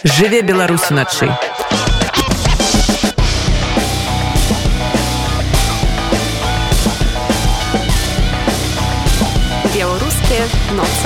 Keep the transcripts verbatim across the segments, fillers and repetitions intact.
Жыве Беларусь уначы. Белорусские ноцы.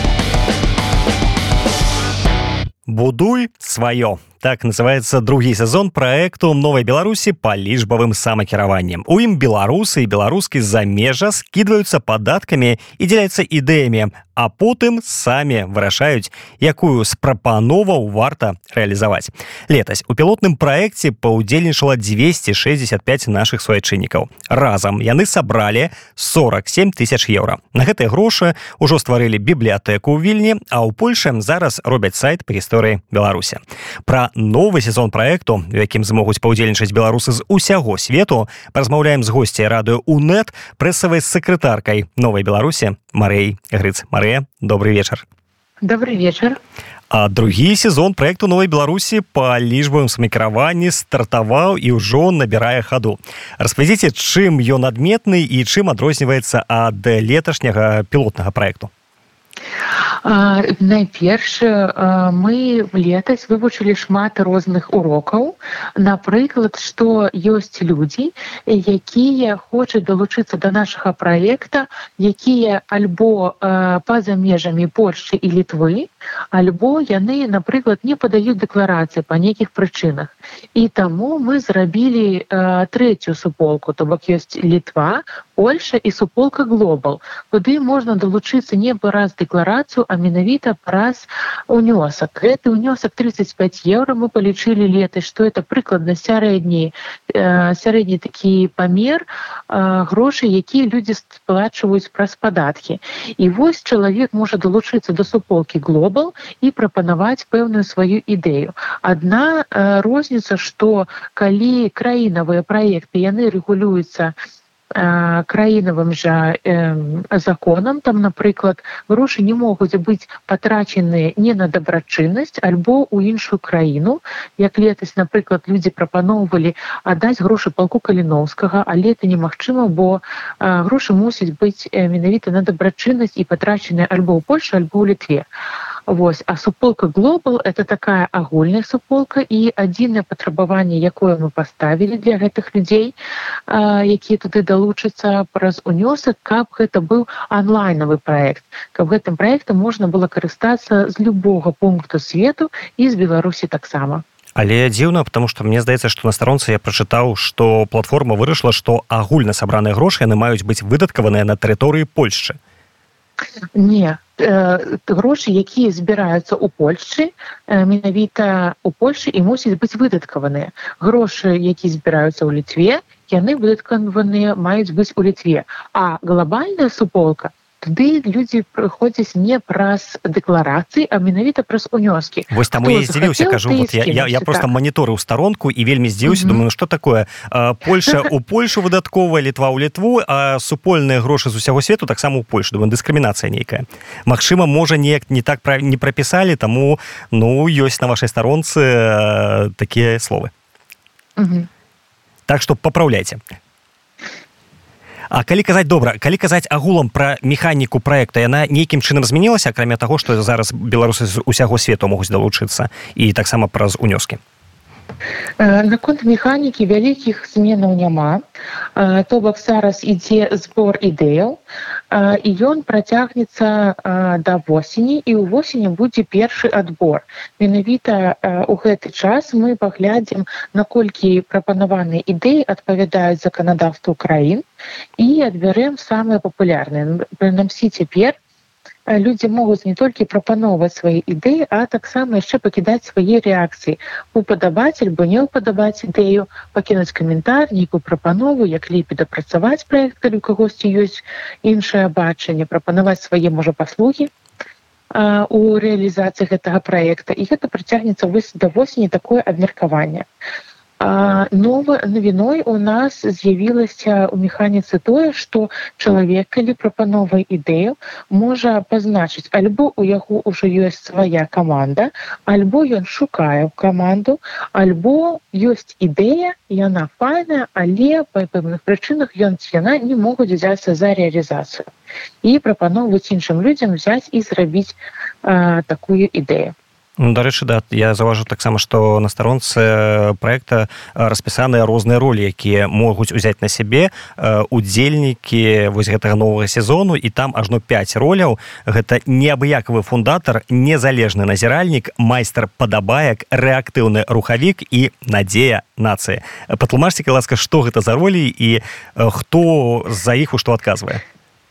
Будуй сваё. Так называется другі сезон праекту «Новай Беларусі» па лічбавым самакіраваннем. У ім беларусы і беларускі з-за межа скідваюцца падаткамі і дзеляцца ідэямі, а потым самі вырашаюць, якую з прапановаў варта рэалізаваць. Летась у пілотным праекце паўдзельнічала дзвесце шэсцьдзесят пяць нашых суайчыннікаў. Разам яны сабралі сорок семь тысяч еўра. На гэтыя грошы ўжо стварылі бібліятэку ў Вільні, а ў Польшы зараз робяць сайт па гісторыі Беларусі. Пра новы сезон праекту, у якім змогуць паўдзельнічаць беларусы з усяго свету, паразмаўляем з госцяй радыё УНэТ, прэсавай сакратаркай Новай Беларусі Марыяй Грыц. Марыя, добрый вечар. Добрый вечар. А другі сезон праекту «Новай Беларусі» па лічбавым самакіраванні стартаваў і ўжо набірае хаду. Распавядзіце, чым ён адметны і чым адрозніваецца ад леташняга пілотнага праекту. А, найперш, мы летась вывучылі шмат розных урокаў. Напрыклад, што ёсць людзі, якія хочуць далучыцца да нашага праекта, якія альбо па-за межамі Польшчы і Літвы, альбо яны, напрыклад, не падаюць дэкларацыі па нейкіх прычынах. І таму мы зрабілі трэцюю суполку, то бок ёсць Літва, Польша і суполка Глобал, куды можна далучыцца не праз дэкларацыю, а менавіта праз унёсак. Гэты унёсак тридцать пять еўра мы палічылі летась, што это прыкладна сярэдні, сярэдні такі памер грошай, якія людзі сплачваюць праз падаткі. І вось чалавек можа далучыцца да суполкі Глобал і прапанаваць пэўную сваю ідэю. Адна розніца, што калі краінавыя праекты, яны рэгулююцца краінавым жа э, законам, там, напрыклад, грошы не могуць быць патраченыя не на дабрачыннасць, альбо ў іншую краіну. Як летась, напрыклад, людзі прапаноўвалі аддаць грошы палку Каліноўскага, але это немагчыма, бо э, грошы мусяць быць э, менавіта на дабрачыннасць і патраченыя альбо ў Польшы, альбо ў Літве. Вось. А суполка Global — это такая агульная суполка, і адзінае патрабаванне, якое мы паставілі для гэтых людзей, э, якія туды далучацца праз унёсак, каб гэта быў онлайнавы праект, каб гэтым праектам можна было карыстацца з любога пункту свету і з Беларусі таксама. Але дзіўна, потому что мне здаецца, што на старонцы я прачытаў, што платформа вырашыла, што агульна сабраныя грошы яны маюць быць выдаткаваныя на тэрыторыі Польшчы. Не, грошы, якія збіраюцца ў Польшчы, менавіта ў Польшы і мусяць быць выдаткаваныя. Грошы, якія збіраюцца ў Літве, яны выдаткаваныя маюць быць у Літве. А глобальная суполка, туды людзі прыходзяць не праз дэкларацыі, а менавіта праз унёскі. Вось таму я здзівіўся, кажу, вот я, я, я просто маніторыў старонку і вельмі здзівіўся, mm-hmm. думаю, ну што такое? Польша ў Польшу выдатковая, Літва ў Літву, а супольныя грошы з усяго свету таксама ў Польшу. Думаю, дыскрымінацыя нейкая. Магчыма, можа, неяк не так не прапісалі, таму, ну, ёсць на вашай старонцы такія словы. Mm-hmm. Так што папраўляйце. А калі казаць добра, калі казаць агулам пра механіку праекта, яна нейкім чынам змянілася, акрамя таго, што зараз беларусы з усяго свету могуць далучыцца і таксама праз унёскі? Наконт механікі вялікіх зменаў няма. То бок зараз ідзе збор ідэяў, і ён працягнецца да восені, і ў восені будзе першы адбор. Менавіта ў гэты час мы паглядзім, наколькі прапанаваныя ідэі адпавядаюць заканадаўству краін, і адбярэм самыя папулярныя. Прынамсі цяпер людзі могуць не толькі прапаноўваць свае ідэі, а таксама яшчэ пакідаць свае рэакцыі. Упадабаць альбо не ўпадабаць ідэю, пакінуць каментар, нейкую прапанову, як лепей дапрацаваць праект, калі ў кагосьці ёсць іншае бачанне, прапанаваць свае, можа, паслугі а, у рэалізацыі гэтага праекта. І гэта працягнецца да восені такое абмеркаванне. Новой навіной у нас з'явілася ў механіцы тое, што чалавек, калі прапановвае ідэю, можа пазначыць, альбо у яго ўжо ёсць свая каманда, альбо ён шукае каманду, альбо ёсць ідэя, яна файная, але па пэўных прычынах ён ці яна не могуць взяцца за рэалізацыю. І прапаноўваць іншым людзям взяць і зрабіць а, такую ідэю. Ну, дарэчы, да, я заўважу таксама, што на старонцы праекта распісаныя розныя ролі, якія могуць узяць на сябе удзельнікі вось гэтага новага сезону, і там ажно пяць роляў. Гэта неабыякавы фундатар, незалежны назіральнік, майстар падабаек, рэактыўны рухавік і надзея нацыі. Патлумачце, ласка, што гэта за ролі і хто за іх у што адказвае?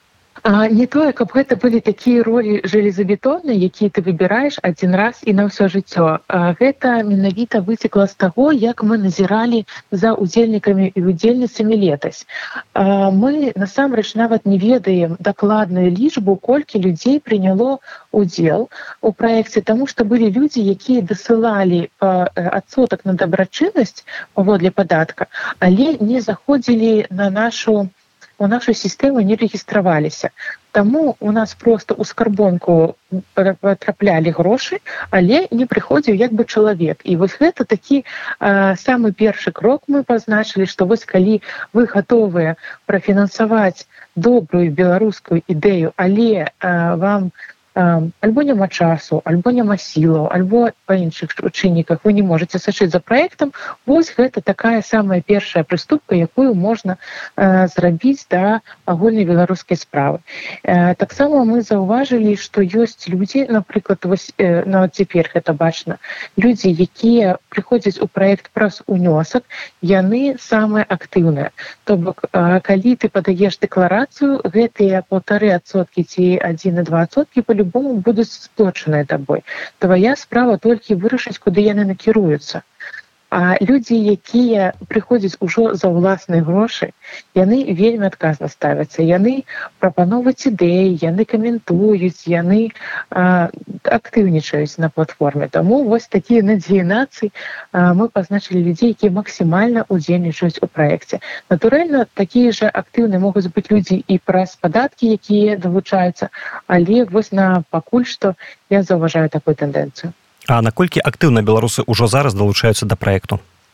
А не тое, каб гэта былі такія ролі жалезабетонныя, якія ты выбіраеш адзін раз і на ўсё жыццё. А гэта менавіта выцекла з таго, як мы назіралі за удзельнікамі і удзельніцамі летась. А мы насамрэч нават не ведаем дакладную лічбу, колькі людзей прыняло удзел у праекце, таму што былі людзі, якія дасылалі адсотак на дабрачыннасць паводле падатка, але не заходзілі на нашу у нашу сістэму не рэгістраваліся. Таму у нас проста ў скарбонку патраплялі грошы, але не прыходзіў як бы чалавек. І вось гэта такі а, самы першы крок мы пазначылі, што вось калі вы гатовыя прафінансаваць добрую беларускую ідэю, але а, вам альбо няма часу, альбо няма сілаў, альбо па іншых чынніках вы не можаце сачыць за праектам, вось гэта такая самая першая прыступка, якую можна э, зрабіць да агульнай беларускай справы. Э, таксама мы заўважылі, што ёсць людзі, напрыклад, вось э, нават цяпер гэта бачна, людзі, якія прыходзяць у праект праз унёсак, яны самыя актыўныя. То бок, э, калі ты падаеш дэкларацыю, гэтыя паўтары адсоткі ці адзін і два адсоткі па любому будуць сплочаныя табой. Твая справа толькі вырашыць, куды яны накіруюцца. А людзі, якія прыходзяць ужо за ўласныя грошы, яны вельмі адказна ставяцца. Яны прапановваюць ідэі, яны каментуюць, яны а, актыўнічаюць на платформе. Таму вось такія надзеі нацыі а, мы пазначылі людзей, якія максімальна удзельнічаюць у праекце. Натуральна, такія жа актыўныя могуць быць людзі і праз падаткі, якія далучаюцца, але вось на пакуль што я заўважаю такую тэндэнцыю. А наколькі актыўна беларусы ўжо зараз далучаюцца да праекту?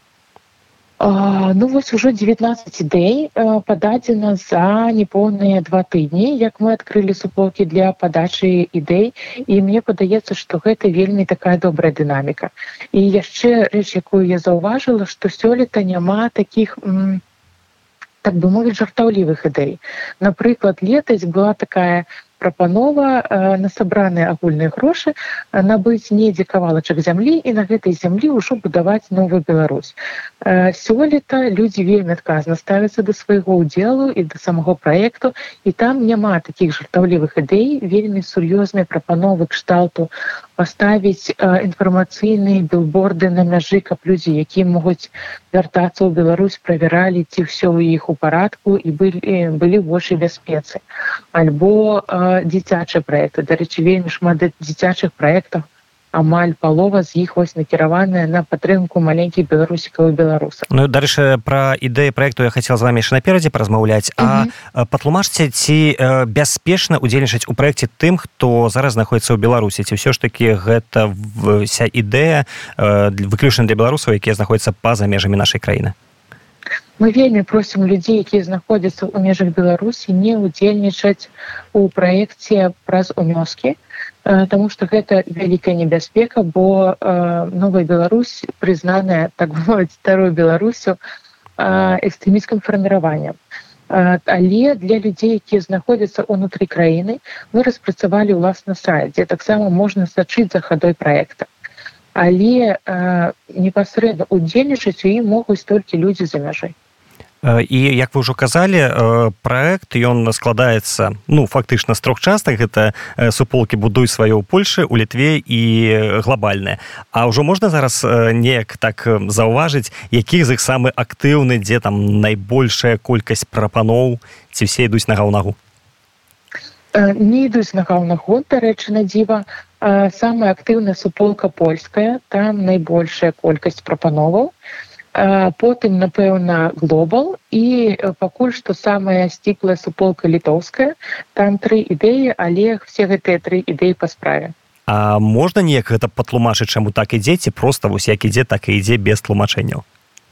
А, ну вось ужо дзевятнаццаць ідэй а, пададзена за непоўныя два тыдні, як мы адкрылі суполкі для падачы ідэй, і мне падаецца, што гэта вельмі такая добрая дынаміка. І яшчэ рэч, якую я заўважыла, што сёлета няма такіх, м, так бы мовіць, жартаўлівых ідэй. Напрыклад, летась была такая прапанова э, на сабраныя агульныя грошы э, набыць недзе кавалачак зямлі і на гэтай зямлі ўжо будаваць новую Беларусь. Э, сёлета людзі вельмі адказна ставяцца да свайго ўдзелу і да самого праекту, і там няма такіх жартаўлівых ідэй, вельмі сур'ёзныя прапановы кшталту паставіць э, інфармацыйныя білборды на мяжы, каб людзі, якія могуць вяртацца ў Беларусь, правяралі, ці ўсё ў іх у парадку і былі, былі ў большай бяспецы. Альбо э, дзіцячыя праекты. Дарэчы, вельмі шмат дзіцячых праектаў, амаль палова з іх вось накіраваная на падтрымку маленькіх беларусікаў і беларусаў. Ну, дарэчы, пра ідэі праекту я хацела з вамі яшчэ наперадзе паразмаўляць. А uh-huh. патлумачце, ці э, бяспечна удзельнічаць у праекце тым, хто зараз знаходзіцца ў Беларусі, ці ўсё ж такі гэта вся ідэя э, выключна для беларусаў, якія знаходзяцца па-за межамі нашай краіны? Мы вельмі просім людзей, якія знаходзяцца ў межах Беларусі, не удзельнічаць у праекце праз унёскі, таму што гэта вялікая небяспека, бо э, Новая Беларусь прызнаная, так мовіць, старой Беларусю э, экстрэмісцкім фарміраваннем. Э, але для людзей, якія знаходзяцца ўнутры краіны, мы распрацавалі ўласны сайт, дзе таксама можна сачыць за хадой праекта. Але э, непасрэдна удзельнічаць у ім могуць толькі людзі за мяжой. І, як вы ўжо казалі, праект, ён складаецца, ну, фактычна з трох частак. Гэта суполкі «Будуй сваё» ў Польшы, у Літве і глобальныя. А ўжо можна зараз неяк так заўважыць, які з іх самы актыўны, дзе там найбольшая колькасць прапаноў, ці все ідуць нага ў нагу? Не ідуць нага ў нагу, дарэчы, на дзіва. Самая актыўная суполка польская, там найбольшая колькасць прапановаў. Потым, напэўна, Global, і пакуль што самая сціплая суполка літоўская. Там тры ідэі, але все гэтыя тры ідэі па справе. А можна неяк гэта патлумачыць, чаму так ідзе, ці проста вось як ідзе, так і ідзе без тлумачэнняў?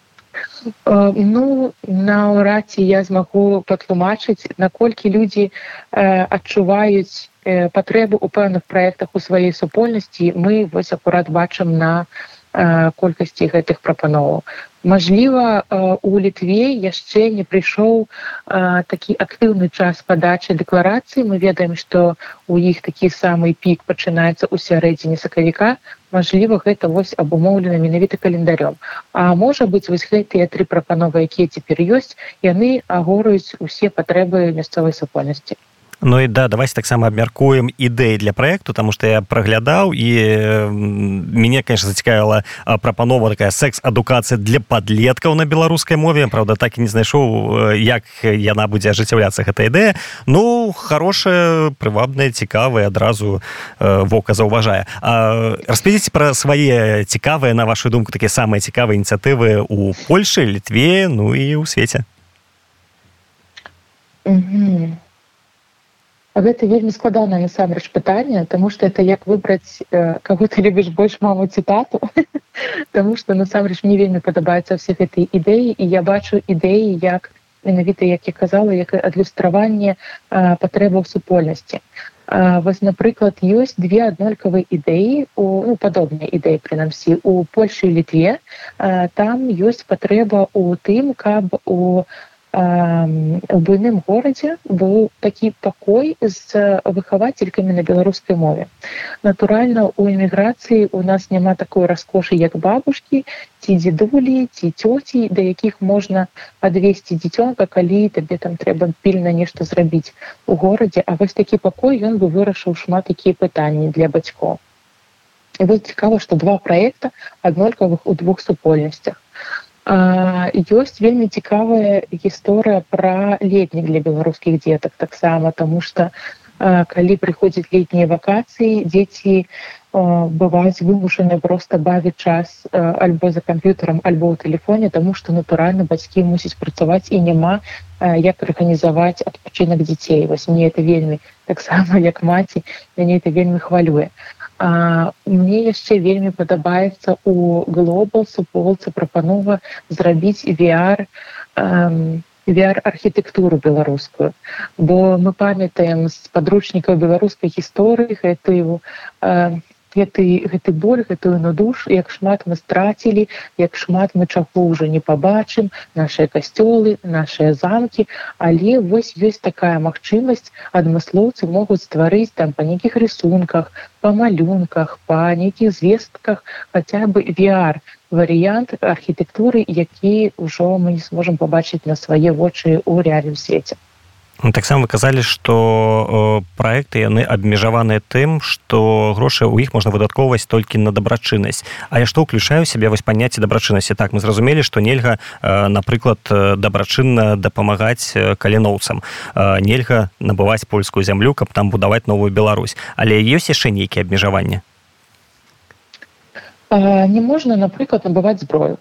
Ну, наўрад ці я змагу патлумачыць, наколькі людзі адчуваюць патрэбу ў пэўных праектах у сваёй супольнасці мы вось акурат бачым на колькасці гэтых прапановаў. Мажліва, у Літве яшчэ не прыйшоў такі актыўны час падачы дэкларацыі. Мы ведаем, што у іх такі самы пік пачынаецца ў сярэдзіне сакавіка. Мажліва, гэта вось абумоўлена менавіта календарём. А можа быць, вось гэтыя тры прапановы, якія цяпер ёсць, яны агоруюць усе патрэбы мясцовай супольнасці. Ну і да, давайте таксама абмяркуем ідэі для праекту, таму што я праглядаў і мяне, конечно, зацікавіла прапанова такая секс-адукацыя для падлеткаў на беларускай мове. Правда, так і не знайшоў, як яна будзе ажыццяўляцца, гэта ідэя. Ну, хорошая, прывабная, цікавая, адразу вока заўважае. Распавядзіце пра свае цікавыя, на вашу думку, такія самыя цікавыя ініцыятывы ў Польшы, Літве, ну і ў свеце. Мгм. Гэта вельмі складанае насамрэч пытанне, таму што это як выбраць, каго ты любіш больш, маму ці тату. Таму што насамрэч мне вельмі падабаюцца ўсе гэтыя ідэі, і я бачу ідэі як менавіта, як я казала, як адлюстраванне патрэбаў супольнасці. Вось, напрыклад, ёсць две аднолькавыя ідэі, ну, падобныя ідэі, прынамсі, у Польшы і Літве. Там ёсць патрэба ў тым, каб у у буйным горадзе быў такі пакой з выхавацелькамі на беларускай мове. Натуральна, у эміграцыі у нас няма такой раскошы, як бабушкі, ці дзедулі, ці цёці, да якіх можна адвесці дзіцёнка, калі табе там трэба пільна нешта зрабіць у горадзе. А вось такі пакой, ён бы вырашыў шмат якія пытанні для бацькоў. І вось цікава, што два праекта аднолькавых у двух супольнасцях. Ёсць вельмі цікавая гісторыя пра летнік для беларускіх дзетак таксама, таму што калі прыходзяць летнія вакацыі, дзеці бываюць вымушаны проста бавіць час альбо за камп'ютарам, альбо ў тэлефоне, таму што натуральна бацькі мусяць працаваць і няма як арганізаваць адпачынак дзяцей. Вось мне это вельмі таксама як маці, мяне это вельмі хвалюе. А, мне яшчэ вельмі падабаецца у Global суполцы прапанова зрабіць ви ар, эм, ви ар-архітэктуру беларускую. Бо мы памятаем з падручнікаў беларускай гісторыі гэтую э, гэты, гэты боль, гэтую нудуш, як шмат мы страцілі, як шмат мы чаго ўжо не пабачым, нашыя касцёлы, нашыя замкі, але вось ёсць такая магчымасць, адмыслоўцы могуць стварыць там па нейкіх рисунках, па малюнках, па нейкіх звестках, хаця бы ви ар варыянт архітэктуры, які ўжо мы не зможам пабачыць на свае вочы ў рэальным свеце. Таксама вы казалі, што праекты яны абмежаваныя тым, што грошы ў іх можна выдаткоўваць толькі на дабрачыннасць. Але што ўключае ў сябе вось паняцце дабрачыннасці? Так, мы зразумелі, што нельга, напрыклад, дабрачынна дапамагаць каліноўцам. Нельга набываць польскую зямлю, каб там будаваць новую Беларусь. Але ёсць яшчэ нейкія абмежаванні? Не можна, напрыклад, набываць зброю.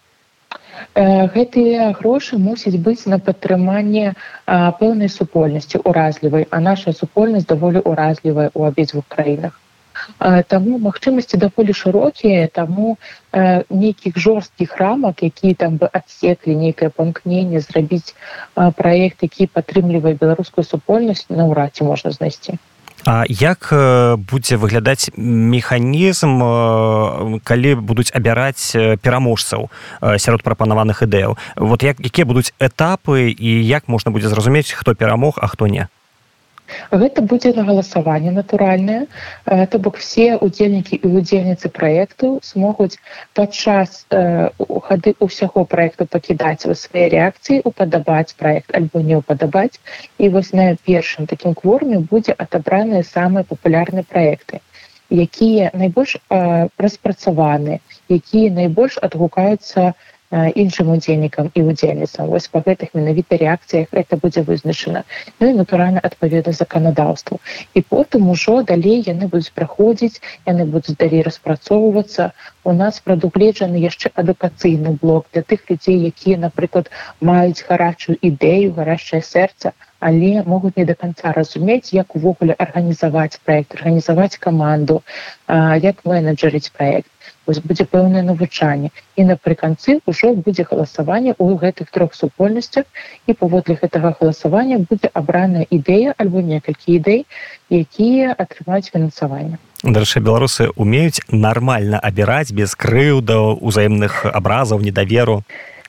Гэтыя грошы мусяць быць на падтрыманне пэўнай супольнасці уразлівай, а наша супольнасць даволі уразлівая ў абедзвюх краінах. Таму магчымасці даволі шырокія, таму нейкіх жорсткіх рамак, якія там бы адсеклі нейкае памкненне, зрабіць праект, які падтрымлівае беларускую супольнасць, наўрад ці можна знайсці. А як будзе выглядаць механізм, калі будуць абіраць пераможцаў сярод прапанаваных ідэяў? Вот як, якія будуць этапы і як можна будзе зразумець, хто перамог, а хто не? Гэта будзе на галасаванне натуральнае, то бок все удзельнікі і удзельніцы праекту змогуць падчас э, хады ўсяго праекту пакідаць свае рэакцыі, упадабаць праект альбо не упадабаць. І вось на першым такім кворуме будзе адабраныя самыя папулярныя праекты, якія найбольш э, распрацаваныя, якія найбольш адгукаюцца іншым удзельнікам і удзельніцам. Вось па гэтых менавіта рэакцыях гэта будзе вызначана. Ну і, натуральна, адпаведна заканадаўству. І потым ужо далей яны будуць праходзіць, яны будуць далей распрацоўвацца. У нас прадугледжаны яшчэ адукацыйны блок для тых людзей, якія, напрыклад, маюць гарачую ідэю, гарачае сэрца, але могуць не до конца разумець, як увогуле арганізаваць праект, арганізаваць каманду, як менеджерыць праект. Вось будзе пэўнае навучанне. І напрыканцы ўжо будзе галасаванне ў гэтых трох супольнасцях, і паводле гэтага галасавання будзе абраная ідэя альбо некалькі ідэй, якія атрымаюць фінансаванне. Дарэчы, беларусы умеюць нармальна абіраць без крыўдаў, узаемных абразаў, недаверу.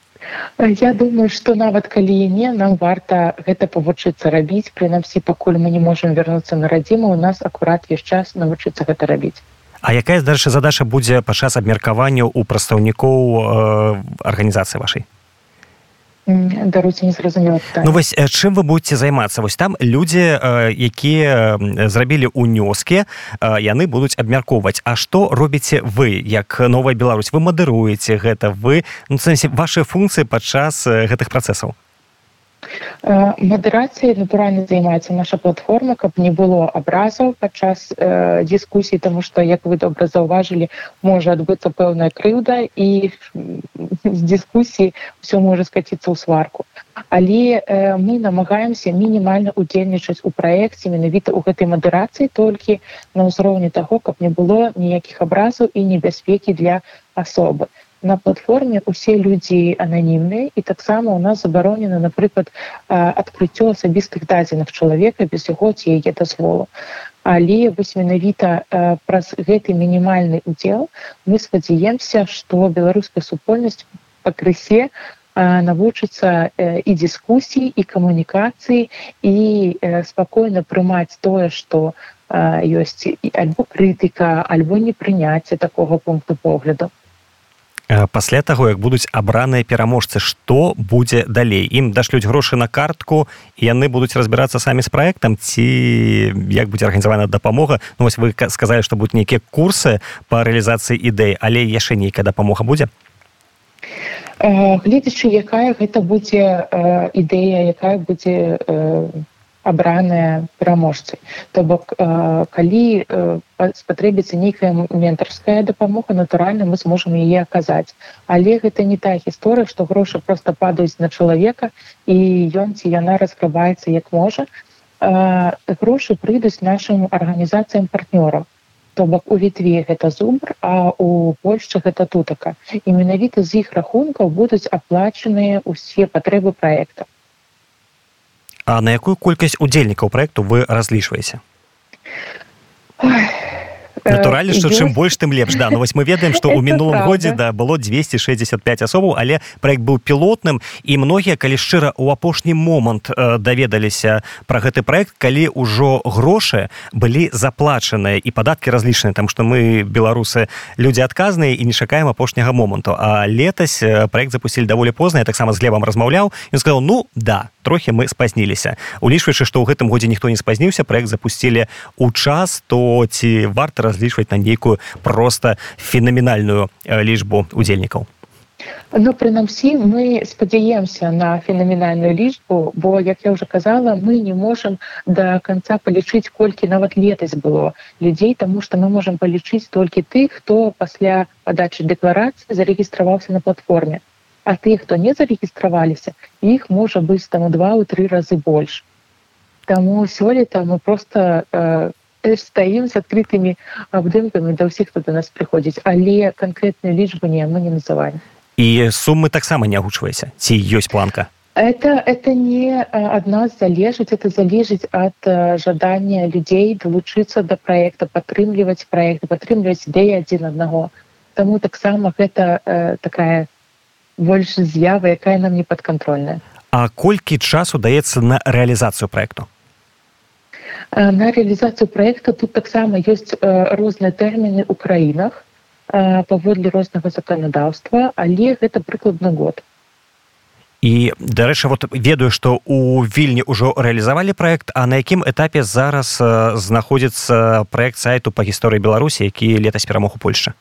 Я думаю, што нават калі не, нам варта гэта павучыцца рабіць, прынамсі, пакуль мы не можам вярнуцца на радзіму, у нас акурат ёсць час навучыцца гэта рабіць. А якая, дарэчы, задача будзе падчас абмеркавання ў прадстаўнікоў э, арганізацыі вашай? Даруйце, не зразумела пытанне. Ну вось, чым вы будзеце займацца? Вось там людзі, якія зрабілі ўнёскі, яны будуць абмяркоўваць. А што робіце вы, як Новая Беларусь? Вы мадыруеце гэта, вы, ну, сэнсе, вашыя функцыі падчас гэтых працэсаў? Мадэрацыяй, натуральна, займаецца наша платформа, каб не было абразаў падчас э, дыскусій, таму што, як вы добра заўважылі, можа адбыцца пэўная крыўда, і з дыскусіі ўсё можа скаціцца ў сварку. Але э, мы намагаемся мінімальна удзельнічаць у праекце менавіта ў гэтай мадэрацыі, толькі на ўзроўні таго, каб не было ніякіх абразаў і небяспекі для асобы. На платформе усе людзі ананімныя, і таксама у нас забаронена, напрыклад, адкрыццё асабістых дадзеных чалавека без яго ці яе дазволу. Але вось менавіта праз гэты мінімальны удзел мы спадзяемся, што беларуская супольнасць пакрысе навучыцца і дыскусіі, і камунікацыі, і спакойна прымаць тое, што ёсць альбо крытыка, альбо непрыняцце такога пункту погляду. Пасля таго, як будуць абраныя пераможцы, што будзе далей? Ім дашлюць грошы на картку, і яны будуць разбірацца самі з праектам, ці як будзе арганізавана дапамога? Ну, вось вы сказалі, што будуць нейкія курсы па рэалізацыі ідэй, але яшчэ нейкая дапамога будзе? Гледзячы, якая гэта будзе ідэя, якая будзе абраная пераможцы. То бок, калі спатрэбіцца нейкая ментарская дапамога, натуральна, мы зможам яе аказаць. Але гэта не тая гісторыя, што грошы проста падаюць на чалавека, і ён ці яна разграбаецца як можа. Грошы прыйдуць нашым арганізацыям партнёраў. То бок, у Літве гэта Зубр, а у Польшчы гэта Тутака. І менавіта з іх рахункаў будуць аплачаныя ўсе патрэбы праекта. А на якую колькасць удзельнікаў праекту вы разлічваеце? Натуральна, што чым больш, тым лепш. Да, ну вось мы ведаем, што ў мінулым годзе да, было дзвесце шэсцьдзесят пяць асобаў, але праект быў пілотным, і многія, калі шчыра, у апошні момант э, даведаліся пра гэты праект, калі ўжо грошы былі заплачаныя і падаткі разлічаныя, таму што мы, беларусы, людзі адказныя і не чакаем апошняга моманту. А летась праект запусцілі даволі позна, я таксама з Глебам размаўляў, ён сказаў, ну, да, трохі мы спазніліся. Улічваючы, што ў гэтым годзе ніхто не спазніўся, праект запусцілі ў час, то ці варта разлічваць на нейкую проста фенаменальную лічбу удзельнікаў? Ну, прынамсі, мы спадзяемся на фенаменальную лічбу, бо, як я ўжо казала, мы не можам да канца палічыць, колькі нават летась было людзей, таму што мы можам палічыць толькі тых, хто пасля падачы дэкларацыі зарэгістраваўся на платформе. А тых, хто не зарэгістраваліся, іх можа быць там у два-тры разы больш. Таму сёлета мы проста э, стаім з адкрытымі абдымкамі да ўсіх, хто да нас прыходзіць, але канкрэтныя лічбы не, мы не называем. І сумы таксама не агучваеце? Ці ёсць планка? Это, это не ад нас залежыць, это залежыць ад жадання людзей далучыцца да праекта, падтрымліваць праект, падтрымліваць ідэі адзін аднаго. Таму таксама гэта э, такая больш з'ява, якая нам не падкантрольная. А колькі часу даецца на рэалізацыю праекту? На рэалізацыю праекта тут таксама ёсць розныя тэрміны ў краінах паводле рознага заканадаўства, але гэта прыкладна год. І, дарэчы, вот ведаю, што у Вільні ўжо рэалізавалі праект, а на якім этапе зараз знаходзіцца праект сайту па гісторыі Беларусі, які летась перамог у Польшчы?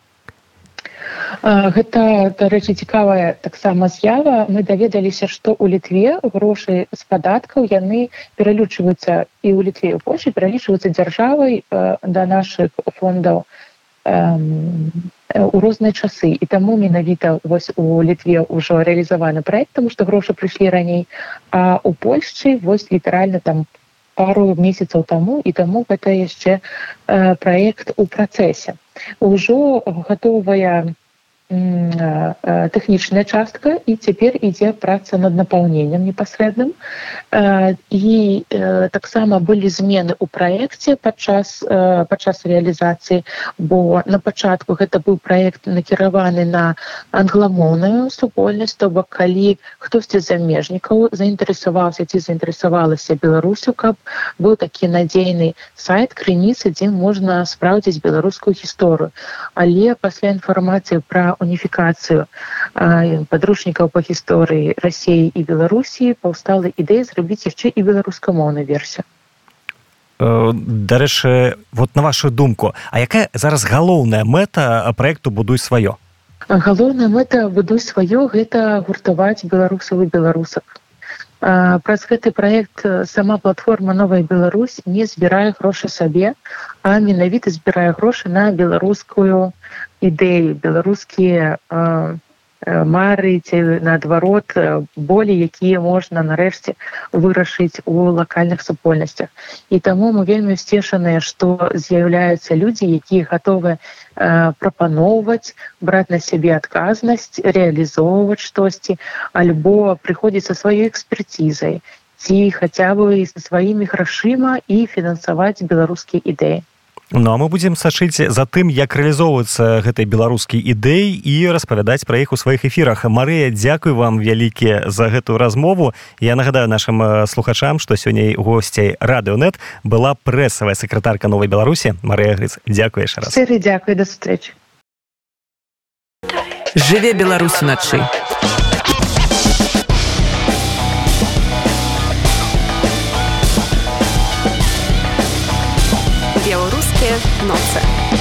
Гэта, дарэчы, цікавая таксама з'ява. Мы даведаліся, што ў Літве грошы з падаткаў яны пералічваюцца і ў Літве, і ў Польшчы пералічваюцца дзяржавай да нашых фондаў у розныя часы. І таму менавіта вось у Літве ўжо рэалізаваны праект, тому што грошы прыйшлі раней, а у Польшчы вось літаральна там пару месяцаў таму, і таму гэта яшчэ э, праект у працэсе. Ужо гатовая тэхнічная частка, і цяпер ідзе праца над напаўненнем непасрэдным. І таксама былі змены ў праекце падчас, падчас рэалізацыі, бо на пачатку гэта быў праект накіраваны на англамоўную супольнасць, то бок калі хтосьці з замежнікаў заінтарэсаваўся ці заінтарэсавалася Беларусю, каб быў такі надзейны сайт, крыніцы, дзе можна спраўдзіць беларускую гісторыю. Але пасля інфармацыі пра унификацию э, подручников по истории России и Белоруссии паўстала ідэя зрабіць яшчэ і беларускамоўную версію. Дарэчы, вот на вашу думку, а якая зараз галоўная мэта праекту «Будуй сваё»? Галоўная мэта «Будуй сваё» — гэта гуртаваць беларусаў і беларусак. Праз гэты праект сама платформа «Новая Беларусь» не збірае грошы сабе, а менавіта збірае грошы на беларускую ідэю, беларускія э, мары ці наадварот болі, якія можна нарэшце вырашыць у лакальных супольнасцях. І таму мы вельмі сцешаныя, што з'яўляюцца людзі, якія гатовы э, прапаноўваць, браць на сябе адказнасць, рэалізоўваць штосьці, альбо прыходзіць са сваёй экспертызай, ці хаця бы са сваімі грашыма і фінансаваць беларускія ідэі. Ну а мы будзем сачыць за тым, як рэалізоўваюцца гэтай беларускія ідэі і распавядаць пра іх у сваіх эфірах. Марыя, дзякуй вам вялікі за гэтую размову. Я нагадаю нашым слухачам, што сёння госцяй Радыёнет была прэсавая сакратарка Новай Беларусі Марыя Грыц. Дзякуй яшчэ раз. Сыры, дзякуй, да сустрэчы. Жыве Беларусь уначы. Белорусские ноцы.